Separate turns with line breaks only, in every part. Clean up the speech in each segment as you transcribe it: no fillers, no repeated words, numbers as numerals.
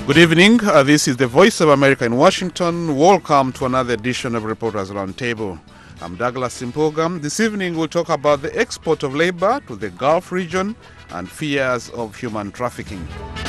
Good evening. This is the Voice of America in Washington. Welcome to another edition of Reporters Roundtable. I'm Douglas Simpoga. This evening we'll talk about the export of labor to the Gulf region and fears of human trafficking.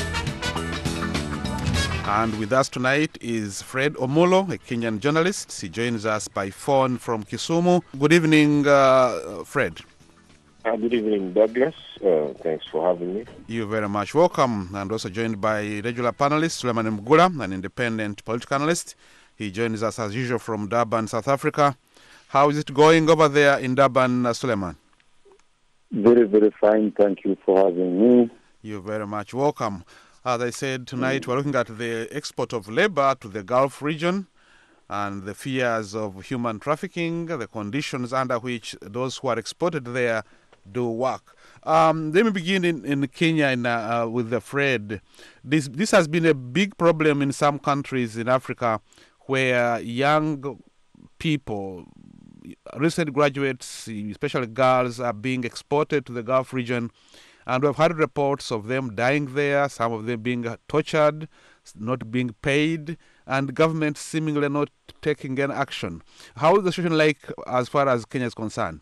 And with us tonight is Fred Omolo, a Kenyan journalist. He joins us by phone from Kisumu. Good evening, Fred.
Good evening, Douglas. Thanks for having me.
You're very much welcome. And also joined by regular panelist Suleiman Mgula, an independent political analyst. He joins us as usual from Durban, South Africa. How is it going over there in Durban, Suleiman?
Very, very fine. Thank you for having me.
You're very much welcome. As I said, tonight we're looking at the export of labor to the Gulf region and the fears of human trafficking, the conditions under which those who are exported there do work. Let me begin in Kenya with the Fred. This has been a big problem in some countries in Africa where young people, recent graduates, especially girls, are being exported to the Gulf region. And we've had reports of them dying there, some of them being tortured, not being paid, and government seemingly not taking any action. How is the situation like as far as Kenya is concerned?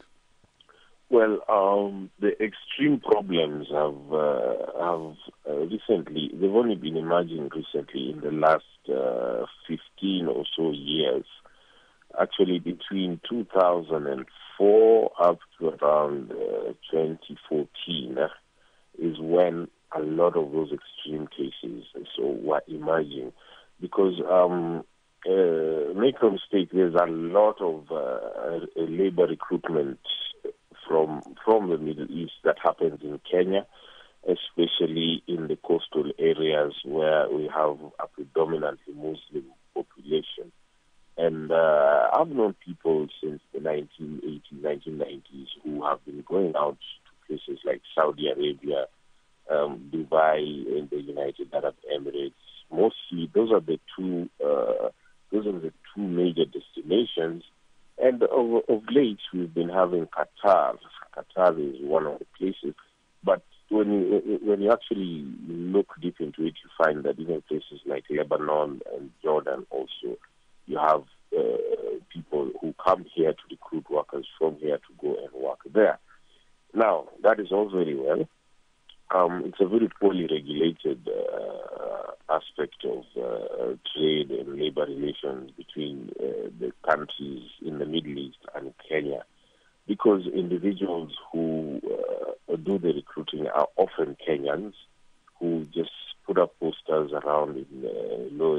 Well, the extreme problems have recently, they've only been emerging recently in the last 15 or so years. Actually, between 2004 up to around 2014 is when a lot of those extreme cases were emerging. Because, make no mistake, there's a lot of labor recruitment from the Middle East that happens in Kenya, especially in the coastal areas where we have a predominantly Muslim population. And I've known people since the 1980s, 1990s who have been going out to places like Saudi Arabia, Dubai, and the United Arab Emirates. Mostly, those are the two major destinations. And of late, we've been having Qatar. Qatar is one of the places. But when you actually look deep into it, you find that even places like Lebanon and Jordan also, you have people who come here to recruit workers from here to go and work there. Now, that is all very well. It's a very poorly regulated aspect of trade and labor relations between the countries in the Middle East and Kenya, because individuals who do the recruiting are often Kenyans who just put up posters around in low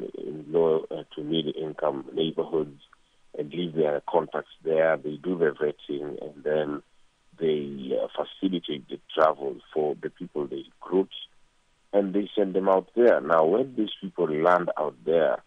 to mid-income neighborhoods and leave their contacts there. They do their vetting and then they facilitate the travel for the people they recruit, and they send them out there. Now, when these people land out there,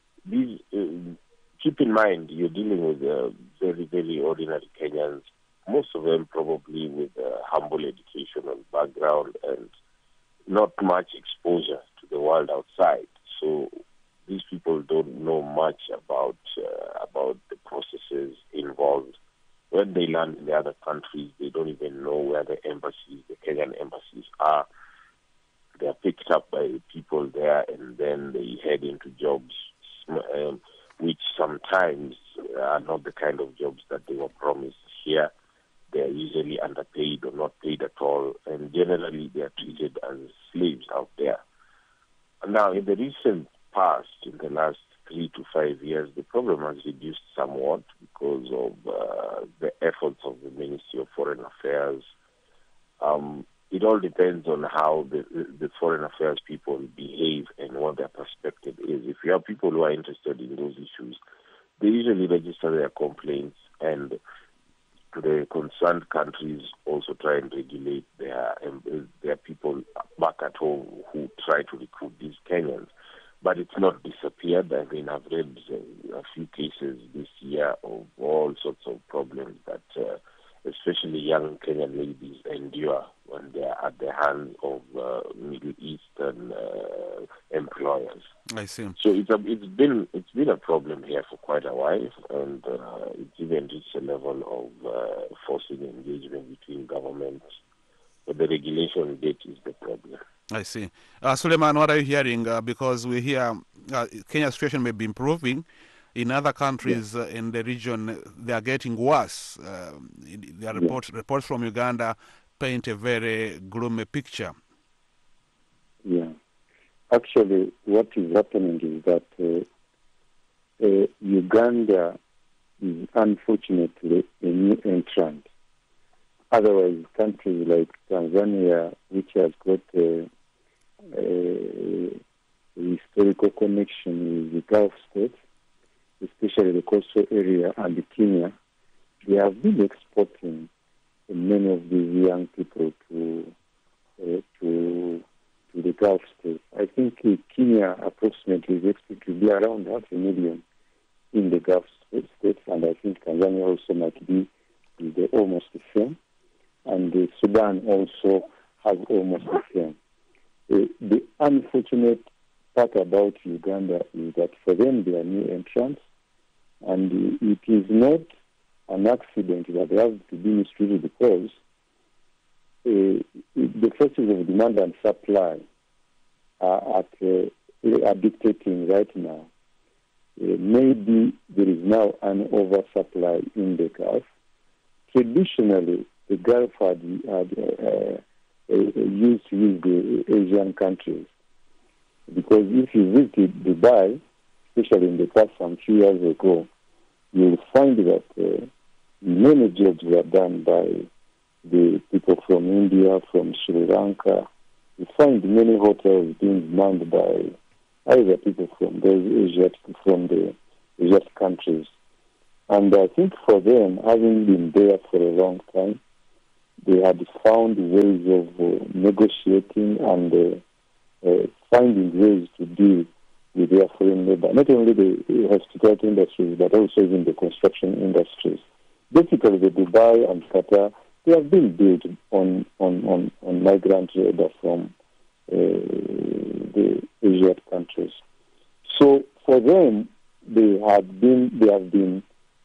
keep in mind, you're dealing with very, very ordinary Kenyans, most of them probably with a humble educational background and not much exposure to the world outside. So these people don't know much about the processes involved. When they land in the other countries, they don't even know where the Kenyan embassies are. They are picked up by people there, and then they head into jobs, which sometimes are not the kind of jobs that they were promised here. They are usually underpaid or not paid at all, and generally they are treated as slaves out there. Now, in the recent past, in the last 3 to 5 years, the problem has reduced somewhat because of the efforts of the Ministry of Foreign Affairs. It all depends on how the foreign affairs people behave and what their perspective is. If you have people who are interested in those issues, they usually register their complaints, and the concerned countries also try and regulate their people back at home who try to recruit these Kenyans. But it's not disappeared. I mean, I've read a few cases this year of all sorts of problems that especially young Kenyan ladies endure when they are at the hands of Middle Eastern employers.
I see.
So it's been a problem here for quite a while, and it's even reached a level of forcing engagement between governments but the regulation bit is the problem.
I see. Suleiman, what are you hearing? Because we hear Kenya's situation may be improving. In other countries in the region, they are getting worse. The reports from Uganda paint a very gloomy picture.
Yeah. Actually, what is happening is that Uganda is unfortunately a new entrant. Otherwise, countries like Tanzania, which has got a historical connection with the Gulf states, especially the coastal area, and Kenya, they have been exporting many of these young people to the Gulf states. I think Kenya approximately is expected to be around 500,000 in the Gulf states, and I think Tanzania also might be almost the same, and Sudan also has almost the same. The unfortunate part about Uganda is that for them they are new entrants, and it is not an accident that they have to be mistreated because the forces of demand and supply are dictating right now. Maybe there is now an oversupply in the Gulf. Traditionally, the Gulf had used to use the Asian countries, because if you visit Dubai, especially in the past some few years ago, you will find that many jobs were done by the people from India, from Sri Lanka. You find many hotels being manned by either people from the Asian countries. And I think for them, having been there for a long time, they had found ways of negotiating and finding ways to deal with their foreign labor, not only the hospitality industries, but also even the construction industries. Basically, the Dubai and Qatar, they have been built on migrant labor from the Asian countries. So for them, they have been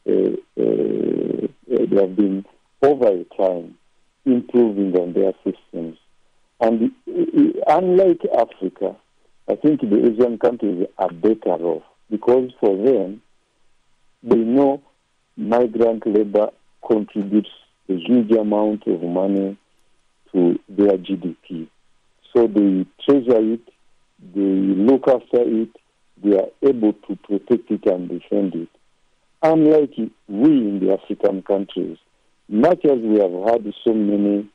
over time improving on their systems. And unlike Africa, I think the Asian countries are better off, because for them, they know migrant labor contributes a huge amount of money to their GDP. So they treasure it, they look after it, they are able to protect it and defend it. Unlike we in the African countries, much as we have had so many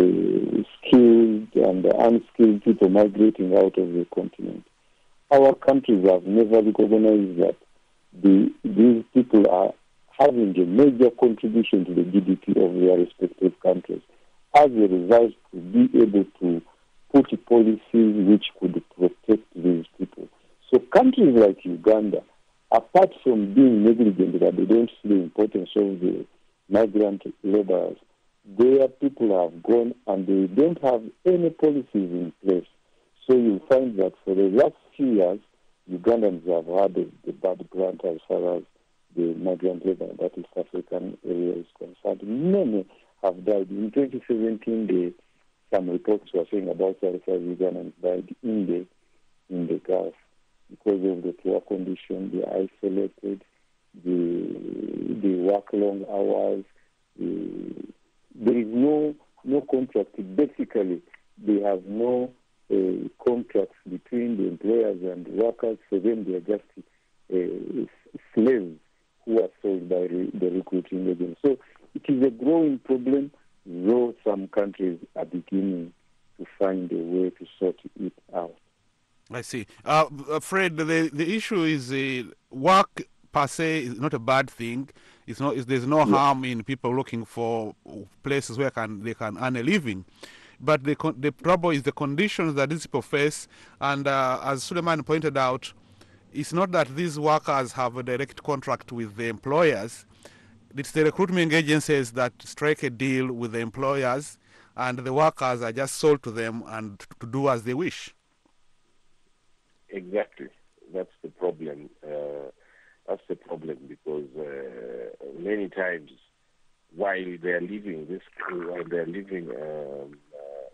skilled and unskilled people migrating out of the continent, our countries have never recognized that these people are having a major contribution to the GDP of their respective countries. As a result, to be able to put policies which could protect these people. So countries like Uganda, apart from being negligent that they don't see the importance of the migrant laborers, their people have gone and they don't have any policies in place. So you find that for the last few years, Ugandans have had the bad grant as far as the migrant labor, that is African area, is concerned. Many have died. In 2017, some reports were saying about 35 Ugandans died in the Gulf because of the poor condition. They are isolated, they work long hours. There is no contract. Basically, they have no contracts between the employers and the workers. For them, they are just slaves who are sold by the recruiting agents. So it is a growing problem, though some countries are beginning to find a way to sort it out.
I see. Fred, the issue is work per se is not a bad thing. It's not. There's no harm in people looking for places where they can earn a living. But the trouble is the conditions that these people face. And as Suleiman pointed out, it's not that these workers have a direct contract with the employers. It's the recruitment agencies that strike a deal with the employers, and the workers are just sold to them and to do as they wish.
Exactly. That's the problem. That's the problem, because many times while they're living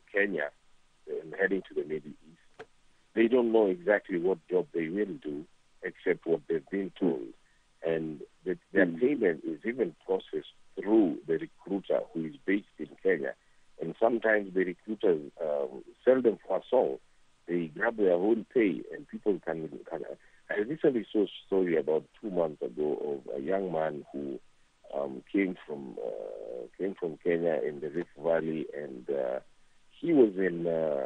Kenya and heading to the Middle East, they don't know exactly what job they will do except what they've been told. And their payment is even processed through the recruiter who is based in Kenya. And sometimes the recruiters sell them for a song. They grab their own pay, and people can. I recently saw a story about 2 months ago of a young man who came from Kenya in the Rift Valley, and he was in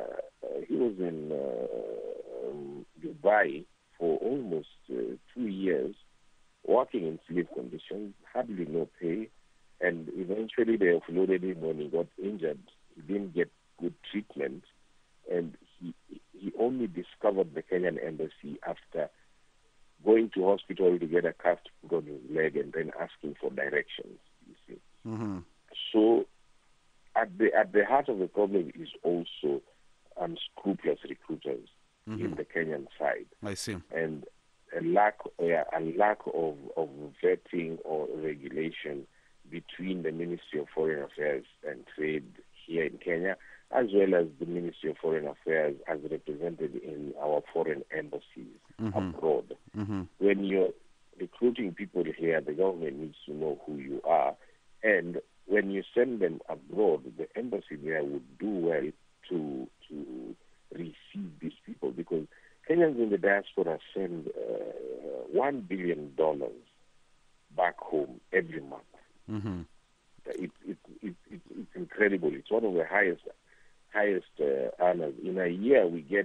Dubai for almost 2 years, working in slave conditions, hardly no pay, and eventually they offloaded him when he got injured. He didn't get good treatment, and he only discovered the Kenyan embassy after going to hospital to get a cast put on his leg and then asking for directions, you see.
Mm-hmm.
So at the heart of the problem is also unscrupulous recruiters in the Kenyan side.
I see.
And a lack of vetting or regulation between the Ministry of Foreign Affairs and Trade here in Kenya, as well as the Ministry of Foreign Affairs as represented in our foreign embassies abroad.
Mm-hmm.
When you're recruiting people here, the government needs to know who you are. And when you send them abroad, the embassy there would do well to receive these people, because Kenyans in the diaspora send $1 billion back home every month.
Mm-hmm.
It's incredible. It's one of the highest earners. In a year, we get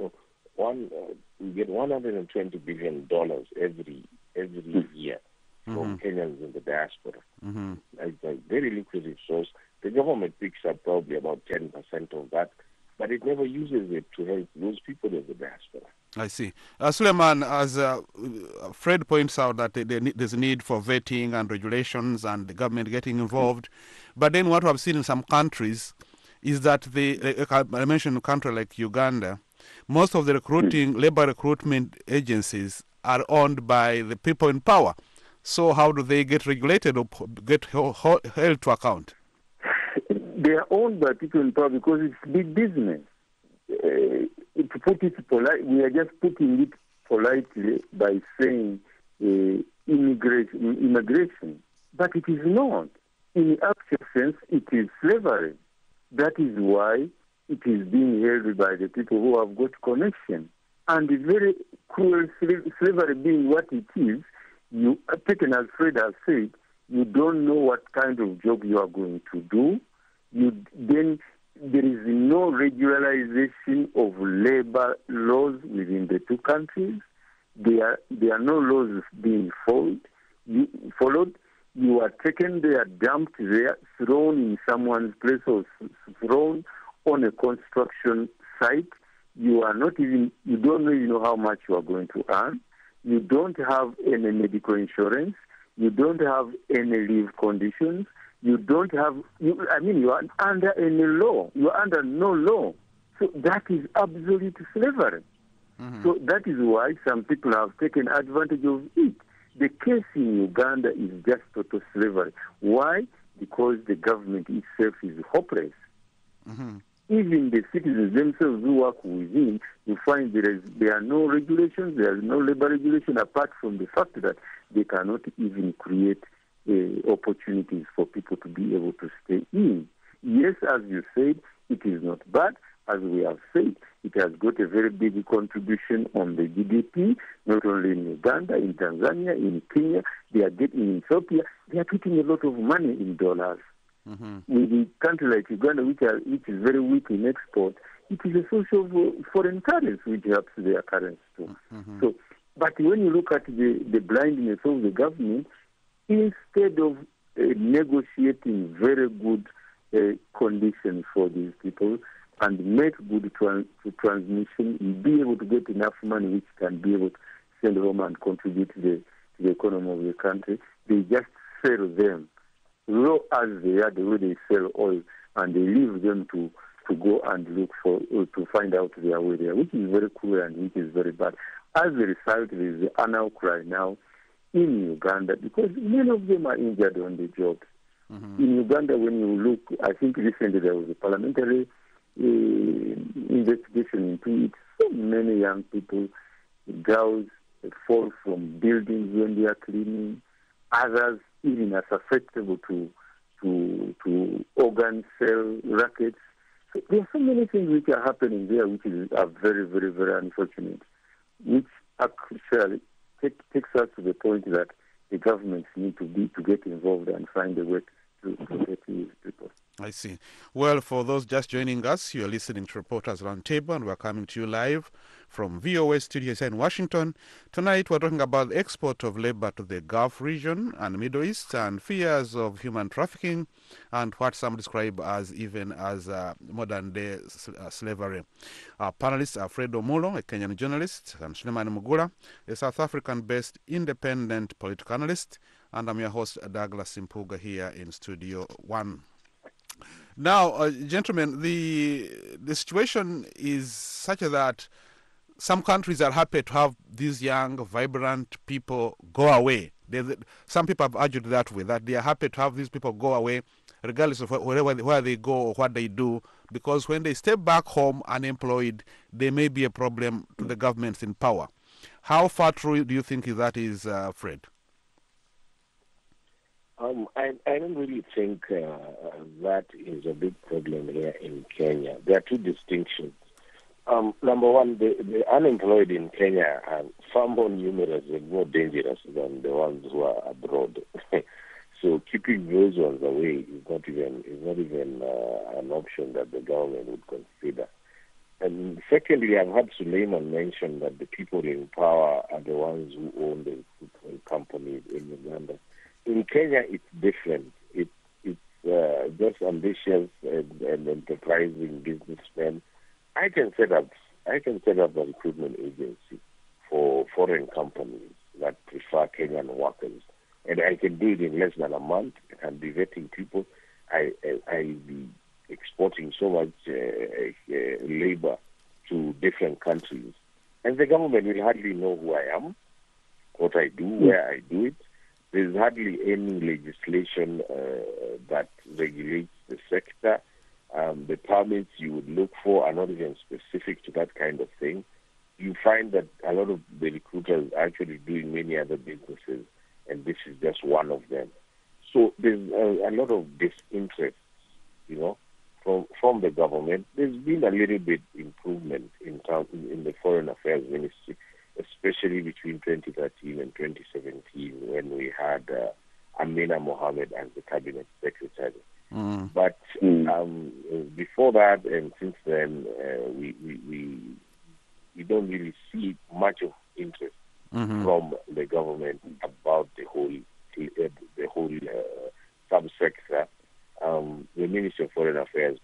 $120 billion every year from Kenyans in the diaspora.
Mm-hmm.
It's a very lucrative source. The government picks up probably about 10% of that, but it never uses it to help those people in the diaspora.
I see. Suleiman, as Fred points out, that there's a need for vetting and regulations and the government getting involved. But then what I've seen in some countries is that I mentioned a country like Uganda, most of the labor recruitment agencies are owned by the people in power. So how do they get regulated or get held to account?
They are owned by people in power because it's big business. To put it polite, we are just putting it politely by saying immigration, but it is not. In actual sense, it is slavery. That is why it is being held by the people who have got connection. And the very cruel slavery being what it is, you are taken, as Fred has said, you don't know what kind of job you are going to do. Then there is no regularization of labor laws within the two countries. There are no laws being followed. You are taken there, dumped there, thrown in someone's place, or thrown on a construction site. You don't even know how much you are going to earn. You don't have any medical insurance. You don't have any leave conditions. You don't have, you are under any law. You are under no law. So that is absolute slavery. Mm-hmm. So that is why some people have taken advantage of it. The case in Uganda is just total slavery. Why? Because the government itself is hopeless. Mm-hmm. Even the citizens themselves who work within, you find there are no regulations, there is no labor regulation, apart from the fact that they cannot even create opportunities for people to be able to stay in. Yes, as you said, it is not bad. As we have said, it has got a very big contribution on the GDP, not only in Uganda, in Tanzania, in Kenya, they are getting in Ethiopia, they are getting a lot of money in dollars. Mm-hmm. With a country like Uganda, which is very weak in export, it is a source of foreign currency which helps their currency too. Mm-hmm. So, but when you look at the blindness of the government, instead of negotiating very good conditions for these people and make good transmission, and be able to get enough money which can be able to send home and contribute to the economy of the country, they just sell them raw as they are, the way they sell oil, and they leave them to go and look for, to find out their way there, which is very cruel and which is very bad. As a result, there is an outcry now in Uganda because many of them are injured on the job. Mm-hmm. In Uganda, when you look, I think recently there was a parliamentary investigation into it. So many young people, girls, fall from buildings when they are cleaning. Others even are susceptible to organ cell rackets. So there are so many things which are happening there, which are very, very, very unfortunate, which actually takes us to the point that the governments need to get involved and find a way to protect these people.
I see. Well, for those just joining us, you are listening to Reporters Roundtable, and we're coming to you live from VOA Studios here in Washington. Tonight, we're talking about the export of labor to the Gulf region and Middle East, and fears of human trafficking, and what some describe as even as modern-day slavery. Our panelists are Fred Omulo, a Kenyan journalist, and Suleiman Mugula, a South African-based independent political analyst, and I'm your host, Douglas Impuga, here in Studio 1. Now, gentlemen, the situation is such that some countries are happy to have these young, vibrant people go away. Some people have argued that way, that they are happy to have these people go away, regardless of where they go or what they do, because when they step back home unemployed, they may be a problem to the governments in power. How far true do you think that is, Fred?
I don't really think that is a big problem here in Kenya. There are two distinctions. Number one, the unemployed in Kenya are far more numerous and more dangerous than the ones who are abroad. So keeping those ones away is not even an option that the government would consider. And secondly, I've heard Suleiman mention that the people in power are the ones who own the recruitment companies in Uganda. In Kenya, it's different. It's just ambitious and enterprising businessmen. I can set up a recruitment agency for foreign companies that prefer Kenyan workers, and I can do it in less than a month. I can be vetting people. I be exporting so much labor to different countries, and the government will hardly know who I am, what I do, where I do it. There's hardly any legislation that regulates the sector. The permits you would look for are not even specific to that kind of thing. You find that a lot of the recruiters are actually doing many other businesses, and this is just one of them. So there's a lot of disinterest, from the government. There's been a little bit improvement in the Foreign Affairs Ministry, especially between 2013 and 2017, when we had Amina Mohammed as the cabinet secretary. But before that and since then, we don't really see much of interest from the government about the whole subsector. The Ministry of Foreign Affairs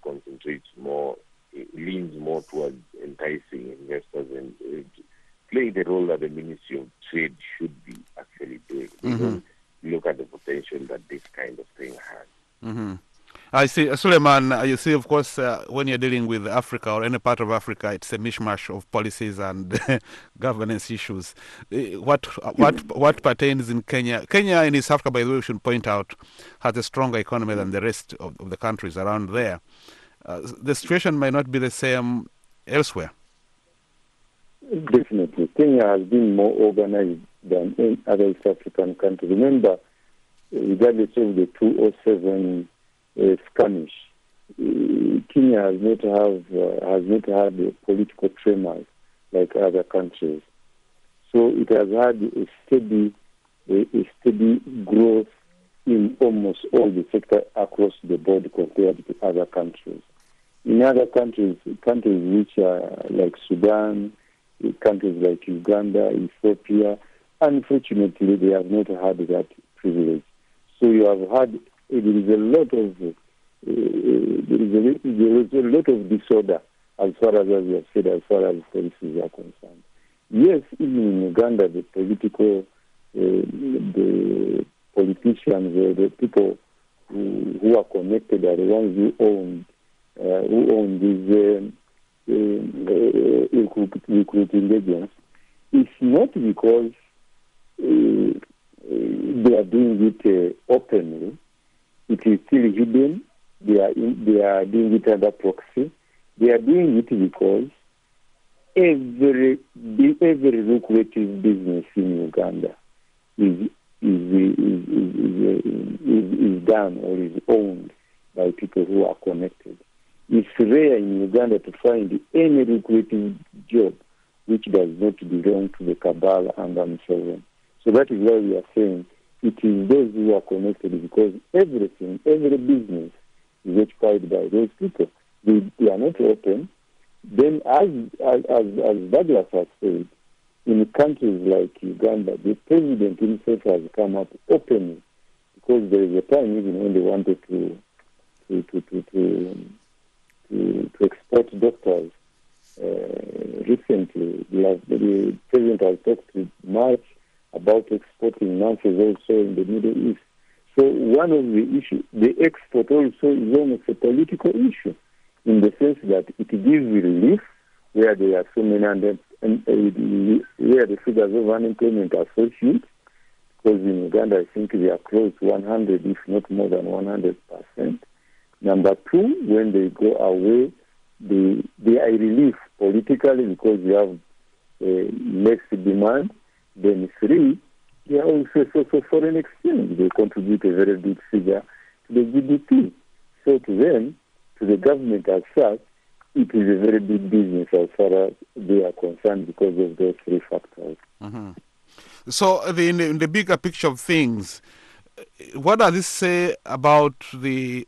leans more towards enticing investors and playing the role that the Ministry of Trade should be actually doing. They don't look at the potential that this kind of thing has.
I see. Suleiman, you see, of course, when you're dealing with Africa or any part of Africa, it's a mishmash of policies and governance issues. What pertains in Kenya? Kenya in East Africa, by the way, we should point out, has a stronger economy than the rest of the countries around there. The situation might not be the same elsewhere.
Definitely. Kenya has been more organized than any other East African country. Remember, regardless of the 2007 skirmish, Kenya has not had a political tremor like other countries. So it has had a steady growth in almost all the sectors across the board compared to other countries. In other countries which are like Sudan, countries like Uganda, Ethiopia, unfortunately they have not had that privilege. So you have had there is a lot of disorder as far as you have said, as far as policies are concerned. Yes, even in Uganda, the politicians, the people who are connected are the ones who own these recruiting agents. It's not because they are doing it openly. It is still hidden. They are doing it under proxy. They are doing it because every lucrative business in Uganda is done or is owned by people who are connected. It's rare in Uganda to find any lucrative job which does not belong to the cabal and themselves. So that is why we are saying it is those who are connected, because every business is occupied by those people. They are not open. Then, as Douglas has said, in countries like Uganda, the president himself has come up openly, because there is a time even when they wanted to export doctors. Recently, the president has talked much about exporting nurses also in the Middle East. So one of the issues, the export also is almost a political issue, in the sense that it gives relief where there are so many where the figures of unemployment are so huge, because in Uganda I think they are close to 100, if not more than 100%. Number two, when they go away, they are relief politically because they have less demand. Then three, they are also for foreign exchange. They contribute a very big figure to the GDP. So to them, to the government as such, it is a very big business as far as they are concerned because of those three factors.
Mm-hmm. So in the bigger picture of things, what does this say about the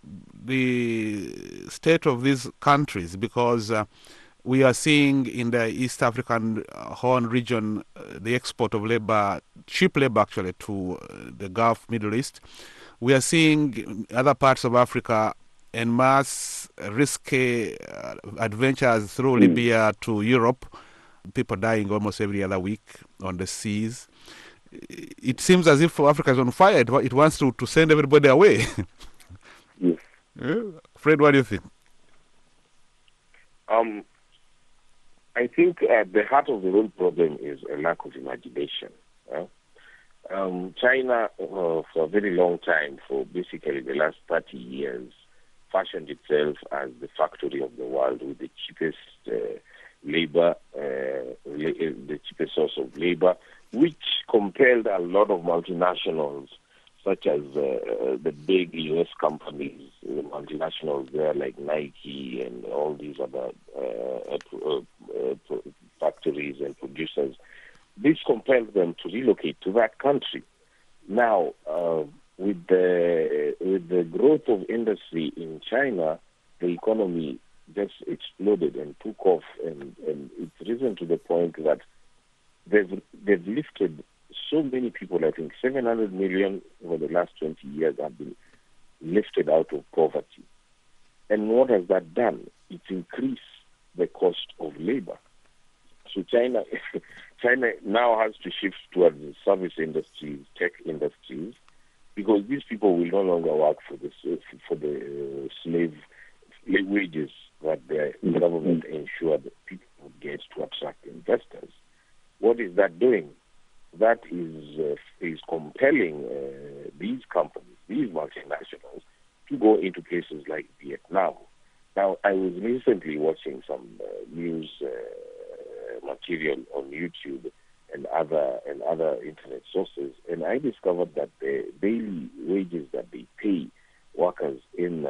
state of these countries? Because we are seeing in the East African Horn region the export of labor, cheap labor actually, to the Gulf, Middle East. We are seeing in other parts of Africa en masse risky adventures through Libya to Europe, people dying almost every other week on the seas. It seems as if Africa is on fire. It wants to send everybody away.
Yes.
Fred, what do you think?
I think at the heart of the whole problem is a lack of imagination. China, for a very long time, for basically the last 30 years, fashioned itself as the factory of the world with the cheapest labor, the cheapest source of labor, which compelled a lot of multinationals, such as the big U.S. companies, the multinationals there like Nike and all these other factories and producers. This compelled them to relocate to that country. Now, with the growth of industry in China, the economy just exploded and took off, and it's risen to the point that they've lifted so many people. I think 700 million over the last 20 years have been lifted out of poverty. And what has that done? It's increased the cost of labor. So China now has to shift towards the service industries, tech industries, because these people will no longer work for the slave wages that the government ensured that people would get to attract investors. What is that doing? That is compelling these companies, these multinationals, to go into places like Vietnam. Now, I was recently watching some news material on YouTube and other internet sources, and I discovered that the daily wages that they pay workers in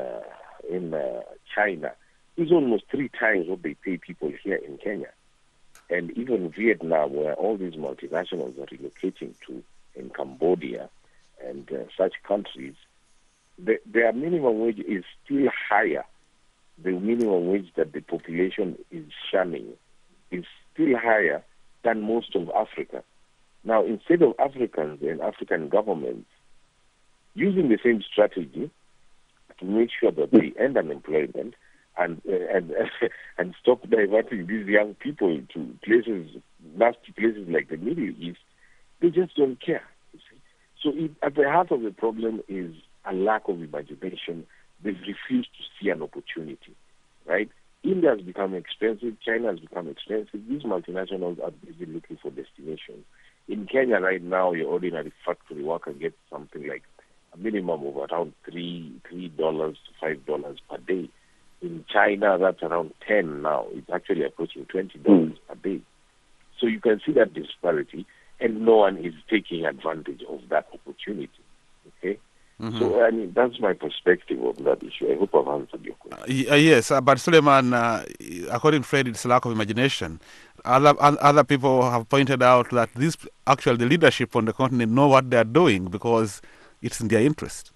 China is almost 3 times what they pay people here in Kenya. And even Vietnam, where all these multinationals are relocating to, in Cambodia and such countries, their minimum wage is still higher. The minimum wage that the population is shunning is still higher than most of Africa. Now, instead of Africans and African governments using the same strategy to make sure that they end unemployment and stop diverting these young people to nasty places like the Middle East, they just don't care. You see? So at the heart of the problem is a lack of imagination. They've refused to see an opportunity, right? India has become expensive. China has become expensive. These multinationals are busy looking for destinations. In Kenya right now, your ordinary factory worker gets something like a minimum of around $3 to $5 per day. In China, that's around 10 now. It's actually approaching $20 per day. So you can see that disparity, and no one is taking advantage of that opportunity. Okay? Mm-hmm. So, I mean, that's my perspective on that issue. I hope I've answered your question.
Yes, but Suleiman, according to Fred, it's a lack of imagination. Other people have pointed out that the leadership on the continent know what they're doing because it's in their interest.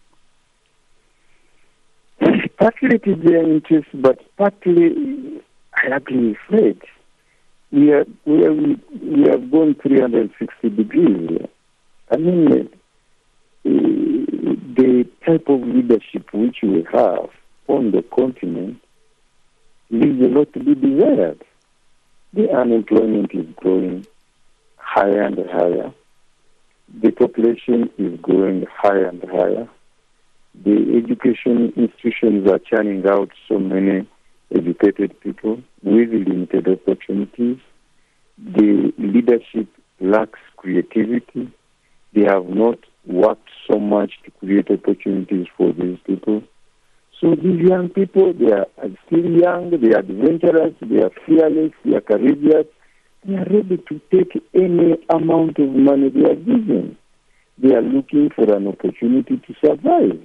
Partly it is their interest, but partly I agree with Fred. We have gone 360 degrees here. I mean, the type of leadership which we have on the continent leaves a lot to be desired. The unemployment is growing higher and higher. The population is growing higher and higher. The education institutions are churning out so many educated people with limited opportunities. The leadership lacks creativity. They have not worked so much to create opportunities for these people. So these young people, they are still young, they are adventurous, they are fearless, they are courageous. They are ready to take any amount of money they are given. They are looking for an opportunity to survive.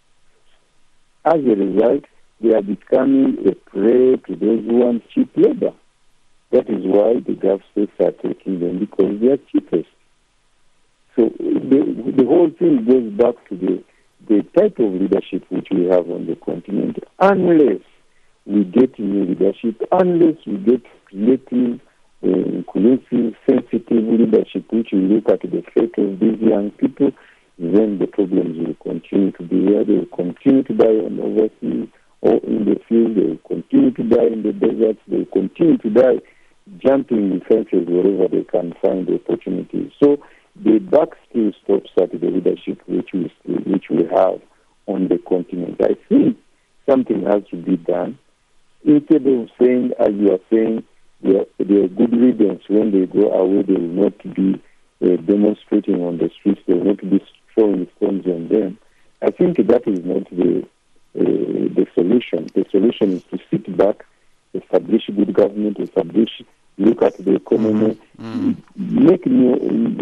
As a result, they are becoming a prey to those who want cheap labor. That is why the Gulf states are taking them, because they are cheapest. So the whole thing goes back to the type of leadership which we have on the continent. Unless we get new leadership, unless we get creative, inclusive, sensitive leadership which will look at the fate of these young people, then the problems will continue to be there. They will continue to die on the overseas or in the field. They will continue to die in the deserts. They will continue to die jumping in fences wherever they can find the opportunities. So the buck still stops at the leadership which we have on the continent. I think something has to be done. Instead of saying, as you are saying, they are good riddance when they go away, they will not be demonstrating on the streets, they will not be throwing stones on them. I think that is not the solution. The solution is to sit back, establish good government, look at the economy, make new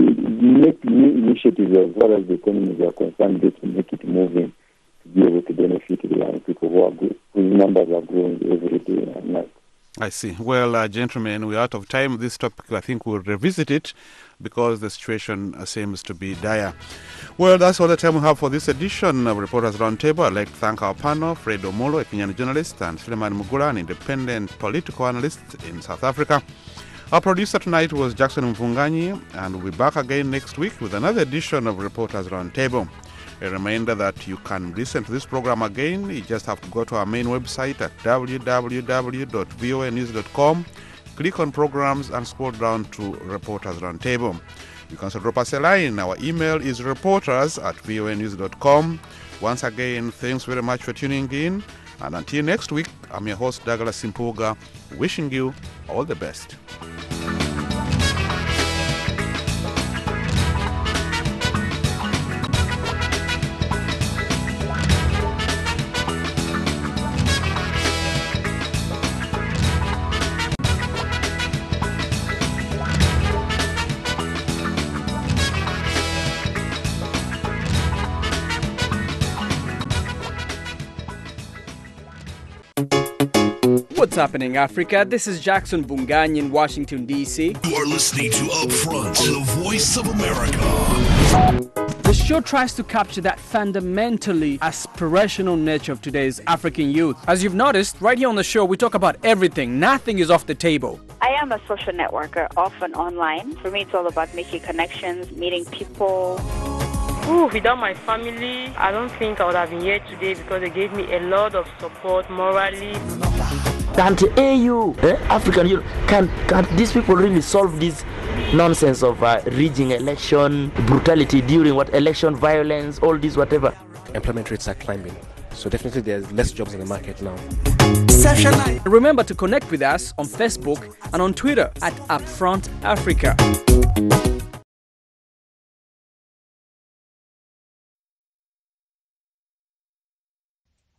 initiatives as far as the economies are concerned, to make it moving, to be able to benefit the young people whose numbers are growing every day and night.
I see. Well, gentlemen, we're out of time. This topic, I think we'll revisit it because the situation seems to be dire. Well, that's all the time we have for this edition of Reporters Roundtable. I'd like to thank our panel, Fred Omolo, a Kenyan journalist, and Suleiman Mugula, an independent political analyst in South Africa. Our producer tonight was Jackson Mfunganyi, and we'll be back again next week with another edition of Reporters Roundtable. A reminder that you can listen to this program again. You just have to go to our main website at www.voanews.com, click on programs, and scroll down to Reporters Roundtable. You can also drop us a line. Our email is reporters@voanews.com. Once again, thanks very much for tuning in. And until next week, I'm your host, Douglas Simpuga, wishing you all the best.
What's happening, Africa? This is Jackson Mfunganyi in Washington, D.C.
You are listening to Upfront on the Voice of America.
The show tries to capture that fundamentally aspirational nature of today's African youth. As you've noticed, right here on the show, we talk about everything. Nothing is off the table.
I am a social networker, off and online. For me, it's all about making connections, meeting people.
Without my family, I don't think I would have been here today because they gave me a lot of support morally.
Can't AU, African Union, can these people really solve this nonsense of rigging election, brutality during election violence, all this whatever?
Employment rates are climbing, so definitely there's less jobs in the market now.
Remember to connect with us on Facebook and on Twitter at Upfront Africa.